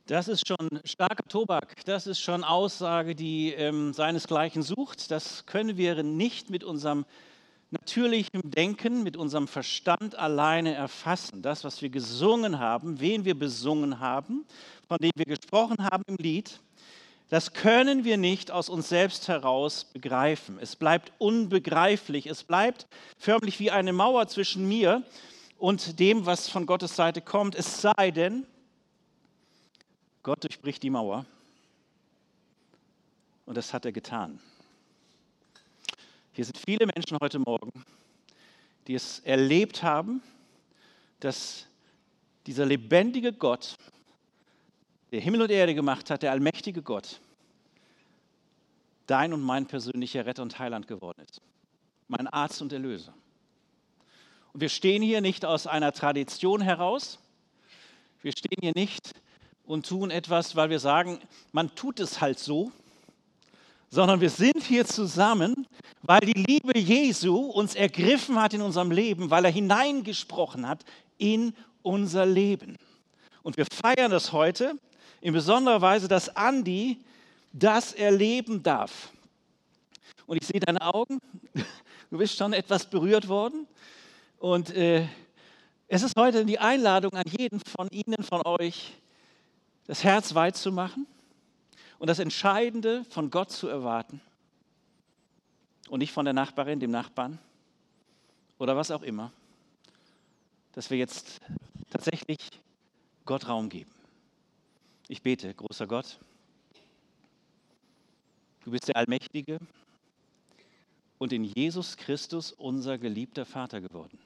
Das ist schon starker Tobak. Das ist schon Aussage, die seinesgleichen sucht. Das können wir nicht mit unserem natürlichen Denken, mit unserem Verstand alleine erfassen. Das, was wir gesungen haben, wen wir besungen haben, von dem wir gesprochen haben im Lied, das können wir nicht aus uns selbst heraus begreifen. Es bleibt unbegreiflich. Es bleibt förmlich wie eine Mauer zwischen mir und dem, was von Gottes Seite kommt. Es sei denn, Gott durchbricht die Mauer und das hat er getan. Hier sind viele Menschen heute Morgen, die es erlebt haben, dass dieser lebendige Gott, der Himmel und Erde gemacht hat, der allmächtige Gott, dein und mein persönlicher Retter und Heiland geworden ist. Mein Arzt und Erlöser. Und wir stehen hier nicht aus einer Tradition heraus. Wir stehen hier nicht und tun etwas, weil wir sagen, man tut es halt so, sondern wir sind hier zusammen, weil die Liebe Jesu uns ergriffen hat in unserem Leben, weil er hineingesprochen hat in unser Leben. Und wir feiern das heute in besonderer Weise, dass Andi das erleben darf. Und ich sehe deine Augen, du bist schon etwas berührt worden. Und es ist heute die Einladung an jeden von Ihnen, von euch, das Herz weit zu machen und das Entscheidende von Gott zu erwarten und nicht von der Nachbarin, dem Nachbarn oder was auch immer, dass wir jetzt tatsächlich Gott Raum geben. Ich bete, großer Gott, du bist der Allmächtige und in Jesus Christus unser geliebter Vater geworden.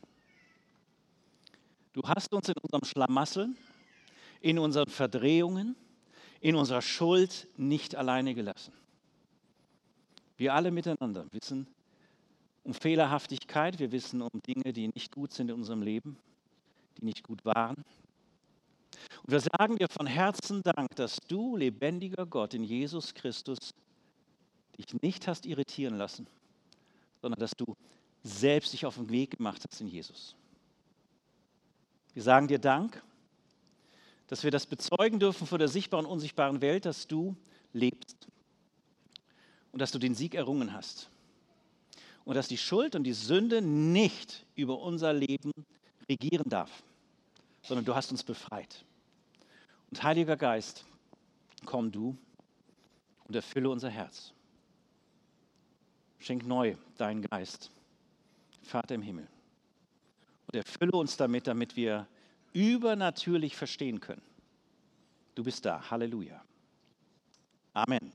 Du hast uns in unserem Schlamassel, in unseren Verdrehungen, in unserer Schuld nicht alleine gelassen. Wir alle miteinander wissen um Fehlerhaftigkeit, wir wissen um Dinge, die nicht gut sind in unserem Leben, die nicht gut waren. Und wir sagen dir von Herzen Dank, dass du, lebendiger Gott in Jesus Christus, dich nicht hast irritieren lassen, sondern dass du selbst dich auf den Weg gemacht hast in Jesus. Wir sagen dir Dank, dass wir das bezeugen dürfen vor der sichtbaren und unsichtbaren Welt, dass du lebst und dass du den Sieg errungen hast und dass die Schuld und die Sünde nicht über unser Leben regieren darf, sondern du hast uns befreit. Und Heiliger Geist, komm du und erfülle unser Herz. Schenk neu deinen Geist, Vater im Himmel, und erfülle uns damit wir übernatürlich verstehen können. Du bist da. Halleluja. Amen.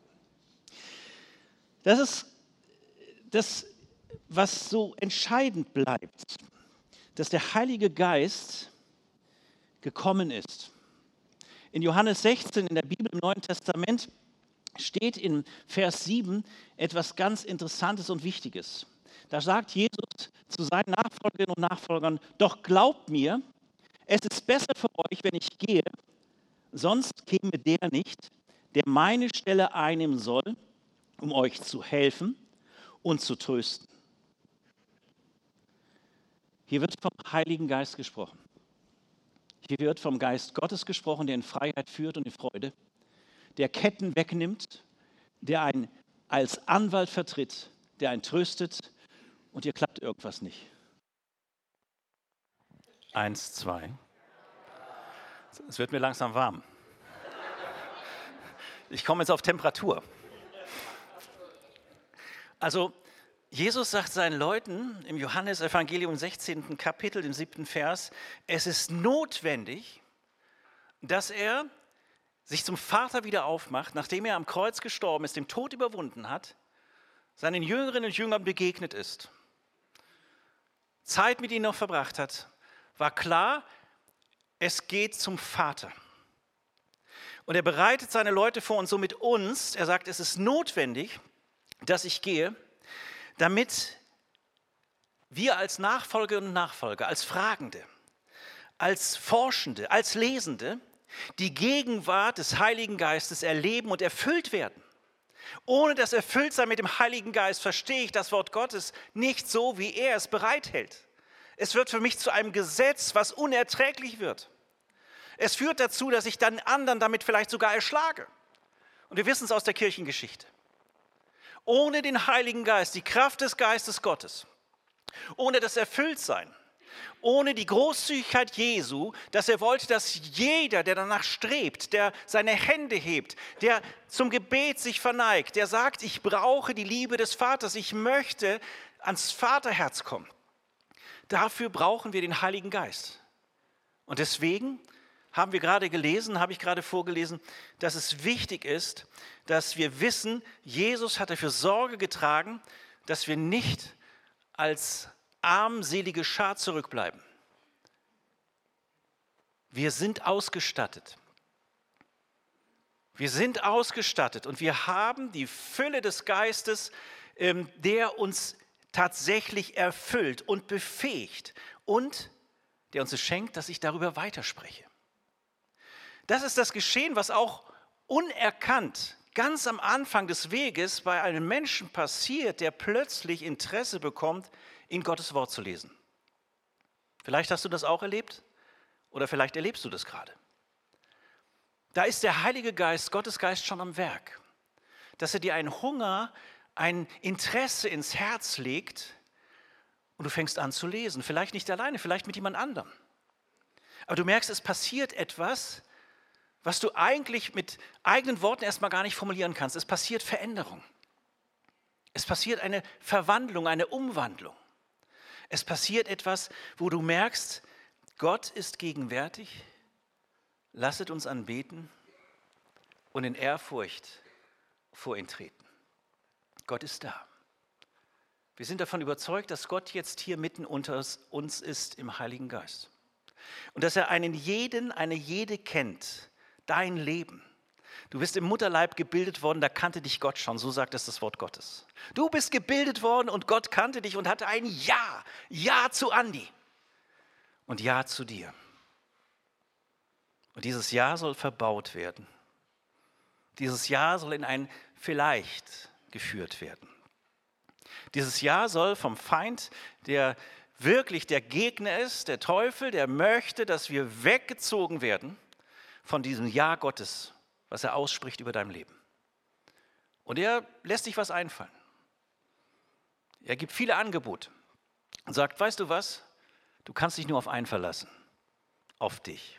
Das ist das, was so entscheidend bleibt, dass der Heilige Geist gekommen ist. In Johannes 16 in der Bibel im Neuen Testament steht in Vers 7 etwas ganz Interessantes und Wichtiges. Da sagt Jesus zu seinen Nachfolgerinnen und Nachfolgern, doch glaubt mir, es ist besser für euch, wenn ich gehe, sonst käme der nicht, der meine Stelle einnehmen soll, um euch zu helfen und zu trösten. Hier wird vom Heiligen Geist gesprochen. Hier wird vom Geist Gottes gesprochen, der in Freiheit führt und in Freude, der Ketten wegnimmt, der einen als Anwalt vertritt, der einen tröstet und hier klappt irgendwas nicht. 1, 2. Es wird mir langsam warm. Ich komme jetzt auf Temperatur. Also, Jesus sagt seinen Leuten im Johannesevangelium 16. Kapitel, dem 7. Vers, es ist notwendig, dass er sich zum Vater wieder aufmacht, nachdem er am Kreuz gestorben ist, den Tod überwunden hat, seinen Jüngerinnen und Jüngern begegnet ist, Zeit mit ihnen noch verbracht hat, war klar, es geht zum Vater. Und er bereitet seine Leute vor und so mit uns, er sagt, es ist notwendig, dass ich gehe, damit wir als Nachfolgerinnen und Nachfolger, als Fragende, als Forschende, als Lesende die Gegenwart des Heiligen Geistes erleben und erfüllt werden. Ohne das Erfülltsein mit dem Heiligen Geist verstehe ich das Wort Gottes nicht so, wie er es bereithält. Es wird für mich zu einem Gesetz, was unerträglich wird. Es führt dazu, dass ich dann anderen damit vielleicht sogar erschlage. Und wir wissen es aus der Kirchengeschichte. Ohne den Heiligen Geist, die Kraft des Geistes Gottes, ohne das Erfülltsein, ohne die Großzügigkeit Jesu, dass er wollte, dass jeder, der danach strebt, der seine Hände hebt, der zum Gebet sich verneigt, der sagt, ich brauche die Liebe des Vaters, ich möchte ans Vaterherz kommen. Dafür brauchen wir den Heiligen Geist. Und deswegen haben wir gerade gelesen, habe ich gerade vorgelesen, dass es wichtig ist, dass wir wissen, Jesus hat dafür Sorge getragen, dass wir nicht als armselige Schar zurückbleiben. Wir sind ausgestattet. Wir sind ausgestattet und wir haben die Fülle des Geistes, der uns tatsächlich erfüllt und befähigt und der uns es schenkt, dass ich darüber weiterspreche. Das ist das Geschehen, was auch unerkannt ganz am Anfang des Weges bei einem Menschen passiert, der plötzlich Interesse bekommt, in Gottes Wort zu lesen. Vielleicht hast du das auch erlebt oder vielleicht erlebst du das gerade. Da ist der Heilige Geist, Gottes Geist schon am Werk, dass er dir einen Hunger, ein Interesse ins Herz legt und du fängst an zu lesen. Vielleicht nicht alleine, vielleicht mit jemand anderem. Aber du merkst, es passiert etwas, was du eigentlich mit eigenen Worten erstmal gar nicht formulieren kannst. Es passiert Veränderung. Es passiert eine Verwandlung, eine Umwandlung. Es passiert etwas, wo du merkst, Gott ist gegenwärtig, lasset uns anbeten und in Ehrfurcht vor ihn treten. Gott ist da. Wir sind davon überzeugt, dass Gott jetzt hier mitten unter uns ist im Heiligen Geist. Und dass er einen jeden, eine jede kennt, dein Leben. Du bist im Mutterleib gebildet worden, da kannte dich Gott schon, so sagt es das Wort Gottes. Du bist gebildet worden und Gott kannte dich und hatte ein Ja, Ja zu Andi und Ja zu dir. Und dieses Ja soll verbaut werden. Dieses Ja soll in ein Vielleicht geführt werden. Dieses Ja soll vom Feind, der wirklich der Gegner ist, der Teufel, der möchte, dass wir weggezogen werden von diesem Ja Gottes, was er ausspricht über dein Leben. Und er lässt sich was einfallen. Er gibt viele Angebote und sagt, weißt du was, du kannst dich nur auf einen verlassen, auf dich.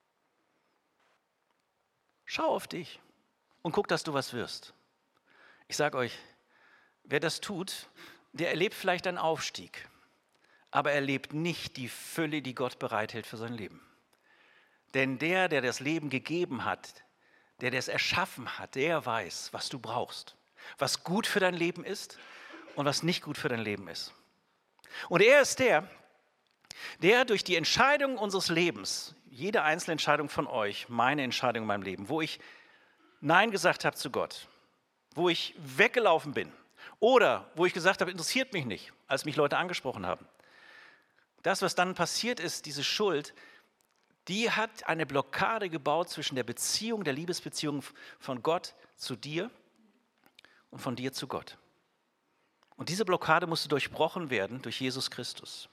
Schau auf dich und guck, dass du was wirst. Ich sage euch, wer das tut, der erlebt vielleicht einen Aufstieg, aber er erlebt nicht die Fülle, die Gott bereithält für sein Leben. Denn der das Leben gegeben hat, der es erschaffen hat, der weiß, was du brauchst, was gut für dein Leben ist und was nicht gut für dein Leben ist. Und er ist der durch die Entscheidung unseres Lebens, jede einzelne Entscheidung von euch, meine Entscheidung in meinem Leben, wo ich Nein gesagt habe zu Gott, wo ich weggelaufen bin oder wo ich gesagt habe, interessiert mich nicht, als mich Leute angesprochen haben. Das, was dann passiert ist, diese Schuld, die hat eine Blockade gebaut zwischen der Beziehung, der Liebesbeziehung von Gott zu dir und von dir zu Gott. Und diese Blockade musste durchbrochen werden durch Jesus Christus.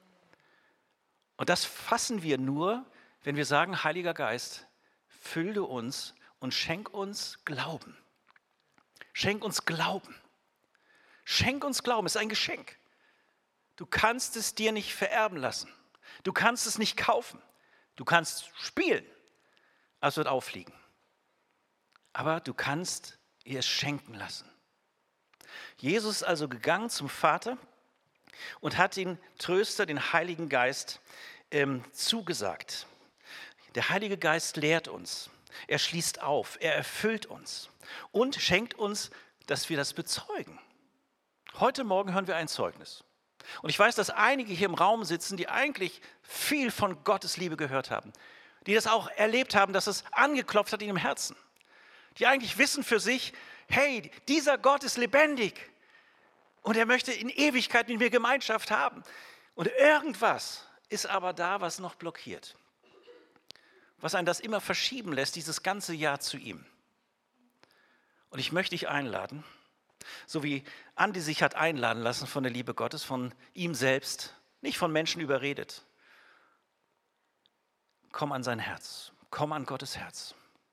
Und das fassen wir nur, wenn wir sagen, Heiliger Geist, fülle uns und schenk uns Glauben. Schenk uns Glauben. Schenk uns Glauben, es ist ein Geschenk. Du kannst es dir nicht vererben lassen. Du kannst es nicht kaufen. Du kannst spielen, aber es wird auffliegen. Aber du kannst ihr es schenken lassen. Jesus ist also gegangen zum Vater und hat den Tröster, den Heiligen Geist, zugesagt. Der Heilige Geist lehrt uns, er schließt auf, er erfüllt uns und schenkt uns, dass wir das bezeugen. Heute Morgen hören wir ein Zeugnis. Und ich weiß, dass einige hier im Raum sitzen, die eigentlich viel von Gottes Liebe gehört haben, die das auch erlebt haben, dass es angeklopft hat in ihrem Herzen, die eigentlich wissen für sich, hey, dieser Gott ist lebendig und er möchte in Ewigkeit mit mir Gemeinschaft haben. Und irgendwas ist aber da, was noch blockiert, was einen das immer verschieben lässt, dieses ganze Ja zu ihm. Und ich möchte dich einladen, so wie Andi sich hat einladen lassen von der Liebe Gottes, von ihm selbst, nicht von Menschen überredet. komm an sein Herz, komm an Gottes Herz.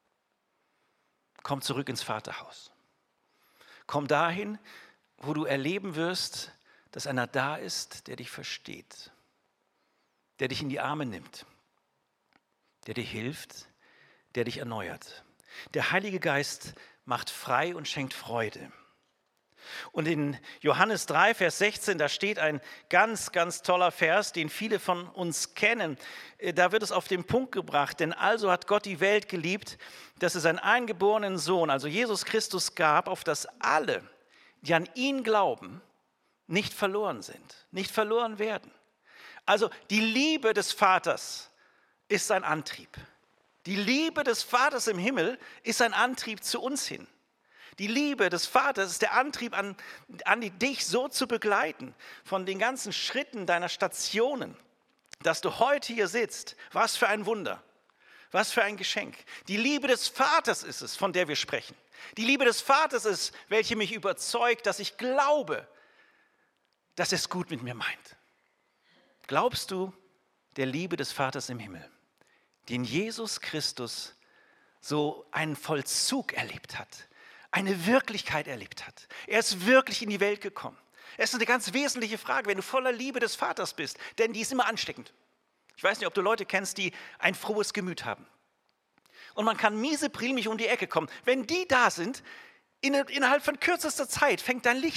Komm zurück ins Vaterhaus. Komm dahin, wo du erleben wirst, dass einer da ist, der dich versteht, der dich in die Arme nimmt, der dir hilft, der dich erneuert. Der Heilige Geist macht frei und schenkt Freude. Und in Johannes 3, Vers 16, da steht ein ganz, ganz toller Vers, den viele von uns kennen. Da wird es auf den Punkt gebracht, denn also hat Gott die Welt geliebt, dass es seinen eingeborenen Sohn, also Jesus Christus, gab, auf dass alle, die an ihn glauben, nicht verloren sind, nicht verloren werden. Also die Liebe des Vaters ist sein Antrieb. Die Liebe des Vaters im Himmel ist ein Antrieb zu uns hin. Die Liebe des Vaters ist der Antrieb an dich so zu begleiten, von den ganzen Schritten deiner Stationen, dass du heute hier sitzt. Was für ein Wunder, was für ein Geschenk. Die Liebe des Vaters ist es, von der wir sprechen. Die Liebe des Vaters ist, welche mich überzeugt, dass ich glaube, dass er es gut mit mir meint. Glaubst du der Liebe des Vaters im Himmel, die in Jesus Christus so einen Vollzug erlebt hat? Eine Wirklichkeit erlebt hat. Er ist wirklich in die Welt gekommen. Es ist eine ganz wesentliche Frage, wenn du voller Liebe des Vaters bist, denn die ist immer ansteckend. Ich weiß nicht, ob du Leute kennst, die ein frohes Gemüt haben. Und man kann mieseprimig um die Ecke kommen. Wenn die da sind, innerhalb von kürzester Zeit fängt dein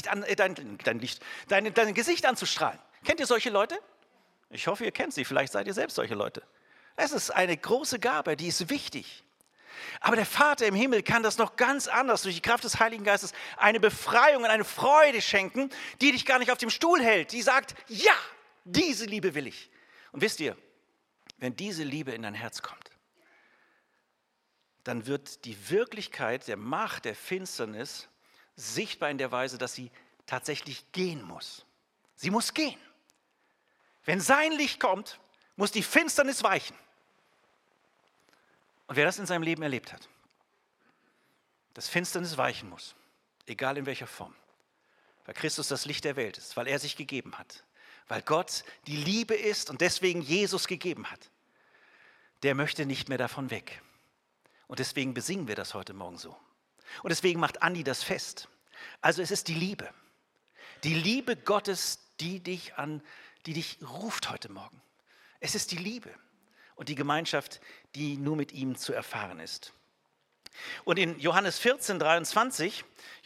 Gesicht an zu strahlen. Kennt ihr solche Leute? Ich hoffe, ihr kennt sie. Vielleicht seid ihr selbst solche Leute. Es ist eine große Gabe, die ist wichtig. Aber der Vater im Himmel kann das noch ganz anders durch die Kraft des Heiligen Geistes eine Befreiung und eine Freude schenken, die dich gar nicht auf dem Stuhl hält. Die sagt, ja, diese Liebe will ich. Und wisst ihr, wenn diese Liebe in dein Herz kommt, dann wird die Wirklichkeit der Macht der Finsternis sichtbar in der Weise, dass sie tatsächlich gehen muss. Sie muss gehen. Wenn sein Licht kommt, muss die Finsternis weichen. Und wer das in seinem Leben erlebt hat, dass Finsternis weichen muss, egal in welcher Form, weil Christus das Licht der Welt ist, weil er sich gegeben hat, weil Gott die Liebe ist und deswegen Jesus gegeben hat, der möchte nicht mehr davon weg. Und deswegen besingen wir das heute Morgen so. Und deswegen macht Andi das fest. Also es ist die Liebe Gottes, die dich ruft heute Morgen. Es ist die Liebe. Und die Gemeinschaft, die nur mit ihm zu erfahren ist. Und in Johannes 14,23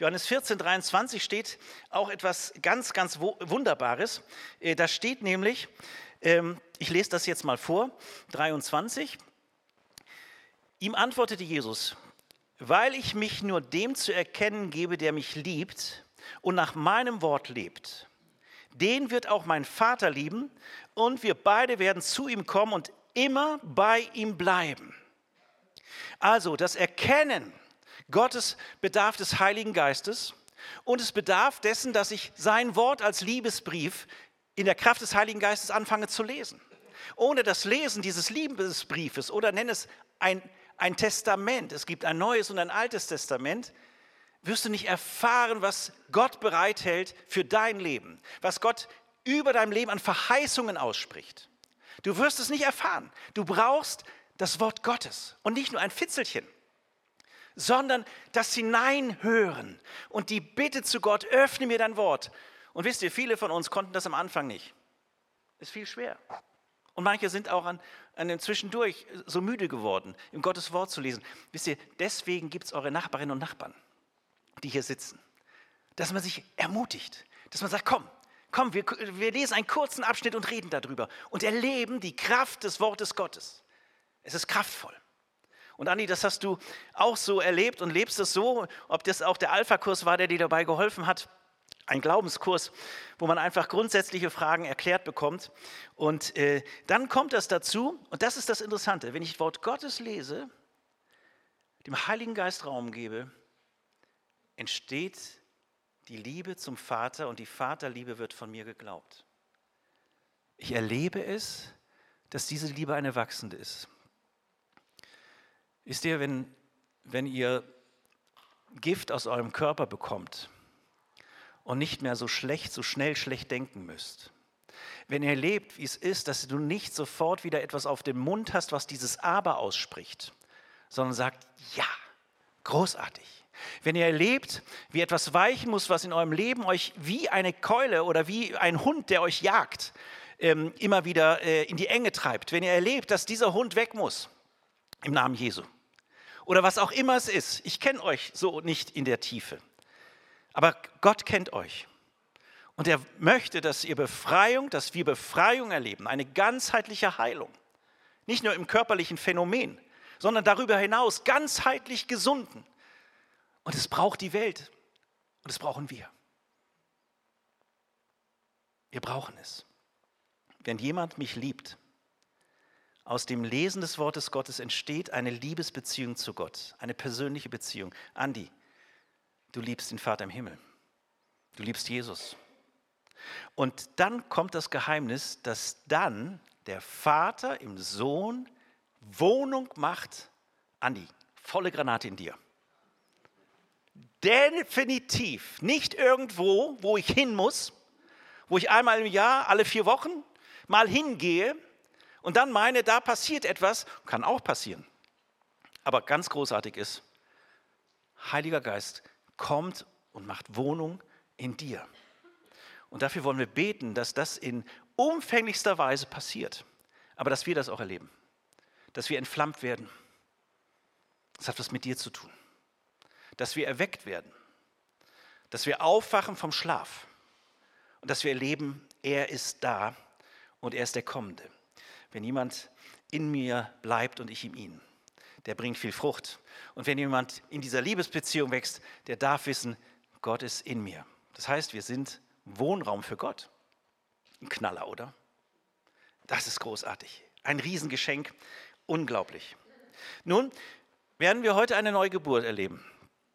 steht auch etwas ganz, ganz Wunderbares. Da steht nämlich, ich lese das jetzt mal vor, 23. Ihm antwortete Jesus, weil ich mich nur dem zu erkennen gebe, der mich liebt und nach meinem Wort lebt. Den wird auch mein Vater lieben und wir beide werden zu ihm kommen und immer bei ihm bleiben. Also das Erkennen Gottes bedarf des Heiligen Geistes und es bedarf dessen, dass ich sein Wort als Liebesbrief in der Kraft des Heiligen Geistes anfange zu lesen. Ohne das Lesen dieses Liebesbriefes oder nenne es ein Testament, es gibt ein neues und ein altes Testament, wirst du nicht erfahren, was Gott bereithält für dein Leben, was Gott über dein Leben an Verheißungen ausspricht. Du wirst es nicht erfahren. Du brauchst das Wort Gottes und nicht nur ein Fitzelchen, sondern das Hineinhören und die Bitte zu Gott, öffne mir dein Wort. Und wisst ihr, viele von uns konnten das am Anfang nicht. Ist viel schwer. Und manche sind auch an dem Zwischendurch so müde geworden, im Gottes Wort zu lesen. Wisst ihr, deswegen gibt es eure Nachbarinnen und Nachbarn, die hier sitzen. Dass man sich ermutigt, dass man sagt, komm, wir lesen einen kurzen Abschnitt und reden darüber und erleben die Kraft des Wortes Gottes. Es ist kraftvoll. Und Andi, das hast du auch so erlebt und lebst es so, ob das auch der Alpha-Kurs war, der dir dabei geholfen hat. Ein Glaubenskurs, wo man einfach grundsätzliche Fragen erklärt bekommt. Und dann kommt das dazu, und das ist das Interessante, wenn ich das Wort Gottes lese, dem Heiligen Geist Raum gebe, entsteht die Liebe zum Vater und die Vaterliebe wird von mir geglaubt. Ich erlebe es, dass diese Liebe eine wachsende ist. Wisst ihr, wenn ihr Gift aus eurem Körper bekommt und nicht mehr so schnell schlecht denken müsst, wenn ihr erlebt, wie es ist, dass du nicht sofort wieder etwas auf dem Mund hast, was dieses Aber ausspricht, sondern sagt, ja, großartig. Wenn ihr erlebt, wie etwas weichen muss, was in eurem Leben euch wie eine Keule oder wie ein Hund, der euch jagt, immer wieder in die Enge treibt. Wenn ihr erlebt, dass dieser Hund weg muss, im Namen Jesu. Oder was auch immer es ist. Ich kenne euch so nicht in der Tiefe. Aber Gott kennt euch. Und er möchte, dass wir Befreiung erleben. Eine ganzheitliche Heilung. Nicht nur im körperlichen Phänomen, sondern darüber hinaus ganzheitlich gesunden. Und es braucht die Welt. Und es brauchen wir. Wir brauchen es. Wenn jemand mich liebt, aus dem Lesen des Wortes Gottes entsteht eine Liebesbeziehung zu Gott, eine persönliche Beziehung. Andi, du liebst den Vater im Himmel. Du liebst Jesus. Und dann kommt das Geheimnis, dass dann der Vater im Sohn Wohnung macht. Andi, volle Granate in dir. Definitiv nicht irgendwo, wo ich hin muss, wo ich einmal im Jahr, alle 4 Wochen mal hingehe und dann meine, da passiert etwas, kann auch passieren. Aber ganz großartig ist, Heiliger Geist kommt und macht Wohnung in dir. Und dafür wollen wir beten, dass das in umfänglichster Weise passiert. Aber dass wir das auch erleben. Dass wir entflammt werden. Das hat was mit dir zu tun. Dass wir erweckt werden. Dass wir aufwachen vom Schlaf. Und dass wir erleben, er ist da und er ist der Kommende. Wenn jemand in mir bleibt und ich in ihm, der bringt viel Frucht. Und wenn jemand in dieser Liebesbeziehung wächst, der darf wissen, Gott ist in mir. Das heißt, wir sind Wohnraum für Gott. Ein Knaller, oder? Das ist großartig. Ein Riesengeschenk. Unglaublich. Nun werden wir heute eine Neugeburt erleben.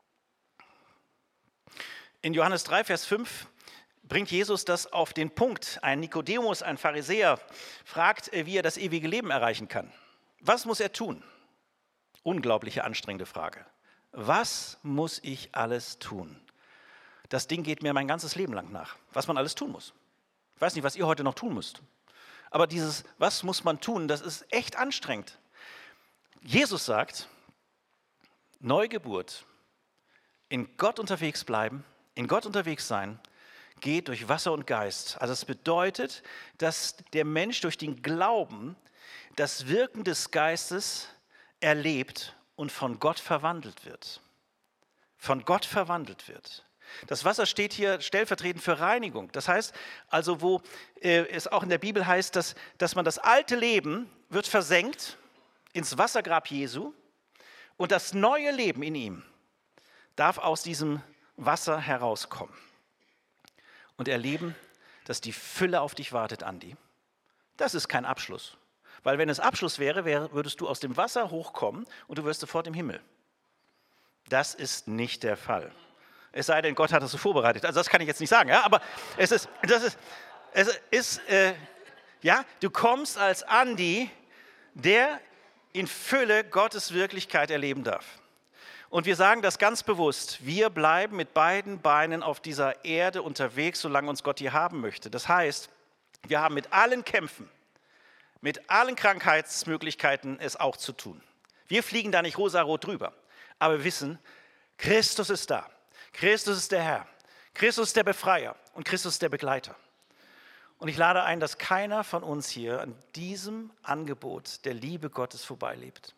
In Johannes 3, Vers 5 bringt Jesus das auf den Punkt. Ein Nikodemus, ein Pharisäer, fragt, wie er das ewige Leben erreichen kann. Was muss er tun? Unglaubliche, anstrengende Frage. Was muss ich alles tun? Das Ding geht mir mein ganzes Leben lang nach, was man alles tun muss. Ich weiß nicht, was ihr heute noch tun müsst. Aber dieses, was muss man tun, das ist echt anstrengend. Jesus sagt, Neugeburt, in Gott unterwegs bleiben, in Gott unterwegs sein, geht durch Wasser und Geist. Also es bedeutet, dass der Mensch durch den Glauben das Wirken des Geistes erlebt und von Gott verwandelt wird. Von Gott verwandelt wird. Das Wasser steht hier stellvertretend für Reinigung. Das heißt, also wo es auch in der Bibel heißt, dass man das alte Leben wird versenkt ins Wassergrab Jesu und das neue Leben in ihm darf aus diesem Wasser herauskommen. Und erleben, dass die Fülle auf dich wartet, Andi. Das ist kein Abschluss. Weil wenn es Abschluss wäre, würdest du aus dem Wasser hochkommen und du wirst sofort im Himmel. Das ist nicht der Fall. Es sei denn, Gott hat das so vorbereitet. Also das kann ich jetzt nicht sagen, ja? Aber du kommst als Andi, der in Fülle Gottes Wirklichkeit erleben darf. Und wir sagen das ganz bewusst, wir bleiben mit beiden Beinen auf dieser Erde unterwegs, solange uns Gott hier haben möchte. Das heißt, wir haben mit allen Kämpfen, mit allen Krankheitsmöglichkeiten es auch zu tun. Wir fliegen da nicht rosarot drüber, aber wir wissen, Christus ist da. Christus ist der Herr. Christus ist der Befreier und Christus ist der Begleiter. Und ich lade ein, dass keiner von uns hier an diesem Angebot der Liebe Gottes vorbeilebt.